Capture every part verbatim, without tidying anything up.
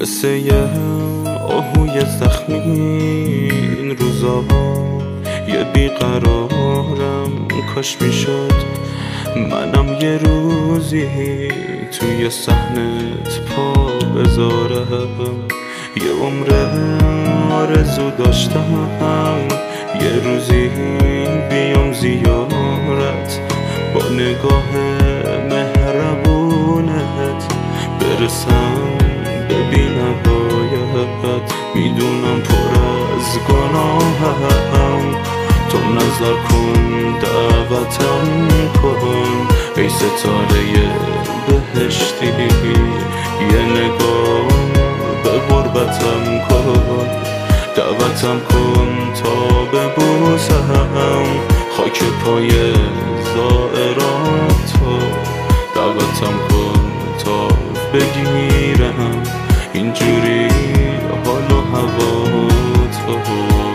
مثل یه آهوی زخمی این روزا یه بیقرارم، کاش میشد منم یه روزی توی صحنت پا بذارم. یه عمر آرزو داشتم یه روزی بیام زیارت، با نگاه مهربونت برسم ببینم باید. میدونم پر از گناهم، تو نظر کن دعوتم کن ای ستاره بهشتی، یه نگاه به غربتم کن، دعوتم کن تا ببوسم خاک پای زائراتو، دعوتم کن تا بگیرم اینجوری حال و هواتو.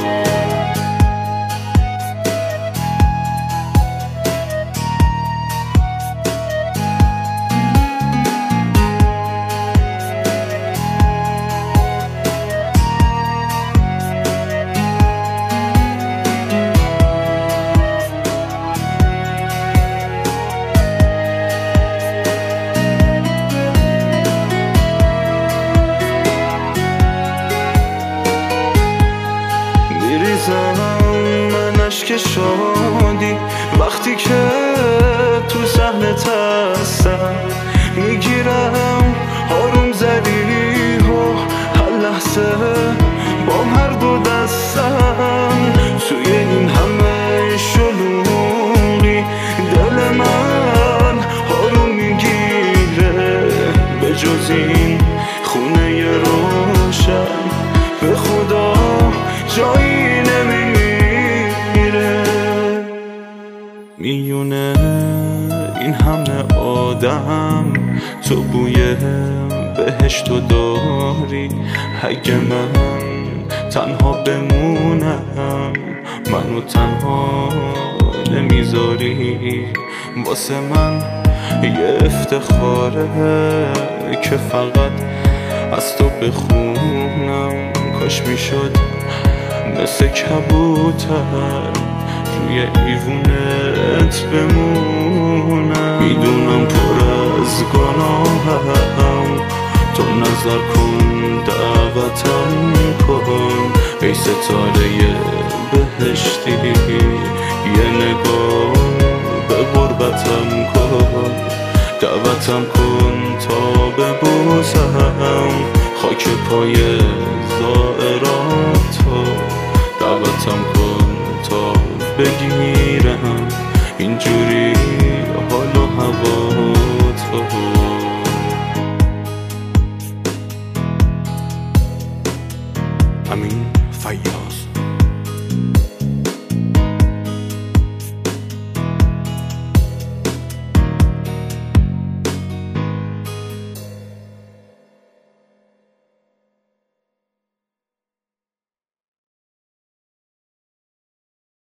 من اشک شادی وقتی که تو صحنت هستم، میگیرم آروم زدی و هر لحظه با هر دو دستم توی این همه شلوغی دل من آروم میگیره، به جز این خونه روشن به خدا جایی نمیره. میونه این همه آدم تو بوی بهشتو داری، اگه من تنها بمونم منو تنها نمیذاری. واسه من یه افتخاره که فقط از تو بخونم، کاش میشد مثل کبوتر روی ایوونت بمونم. میدونم پر از گناهم، تو نظر کن دعوتم کن ای ستاره بهشتی، یه نگاه به غربتم کن، دعوتم کن تا ببوسم خاک پای